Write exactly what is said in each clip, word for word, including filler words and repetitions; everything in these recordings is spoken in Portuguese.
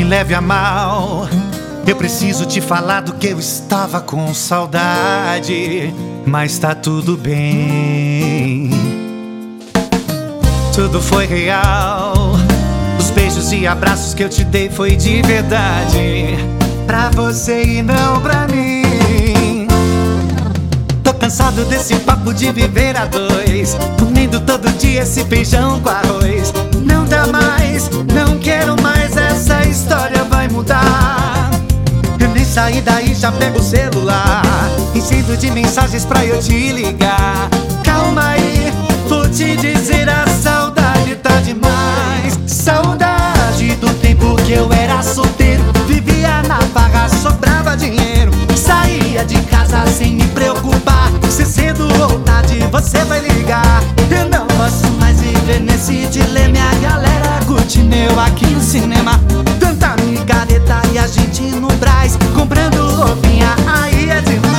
leve a mal, eu preciso te falar do que eu estava com saudade. Mas tá tudo bem, tudo foi real. Os beijos e abraços que eu te dei foi de verdade, pra você e não pra mim. Tô cansado desse papo de viver a dois, comendo todo dia esse feijão com arroz. Não dá mais, não quero mais, essa história vai mudar. Eu nem saí daí, já pego o celular, enchendo de mensagens pra eu te ligar. Calma aí, vou te dizer, a saudade tá demais. Saudade do tempo que eu era solteiro, vivia na farra, sobrava dinheiro, saía de casa sem me preocupar. Se cedo ou tarde você vai ligar. Eu não posso mais viver nesse dilema, a galera curte meu aqui no cinema. Tanta micareta e a gente no Brás, comprando roupinha, aí é demais.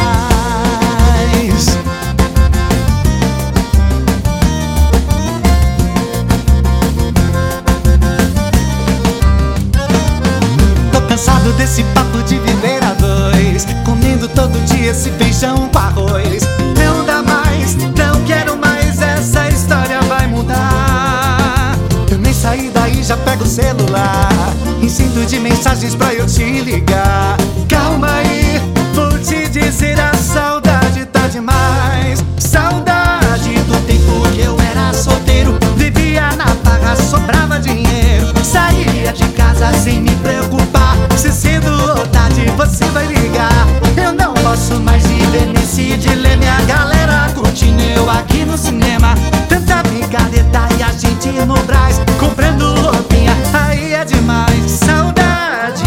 Tô cansado desse papo de viver a dois, comendo todo dia esse feijão com arroz. Não dá mais, não quero mais, essa história vai mudar. Eu nem saí daí, já pego o celular, enchendo de mensagens pra eu te ligar. Calma aí, vou te dizer, a saudade tá demais. Saudade do tempo que eu era solteiro, vivia na farra, sobrava dinheiro, saía de casa sem me preocupar. Se cedo ou tarde você vai ligar. Eu não posso mais viver nesse dilema, a galera curtindo eu aqui no cinema. Tanta picareta e a gente no Brás, comprando roupinha, aí é demais. Saudade,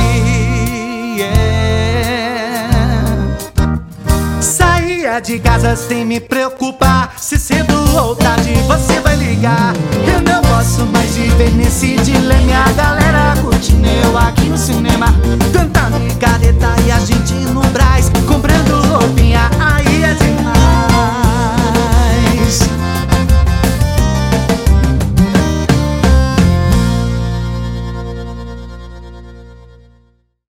yeah. Saía de casa sem me preocupar. Se cedo ou tarde você vai ligar. Eu não posso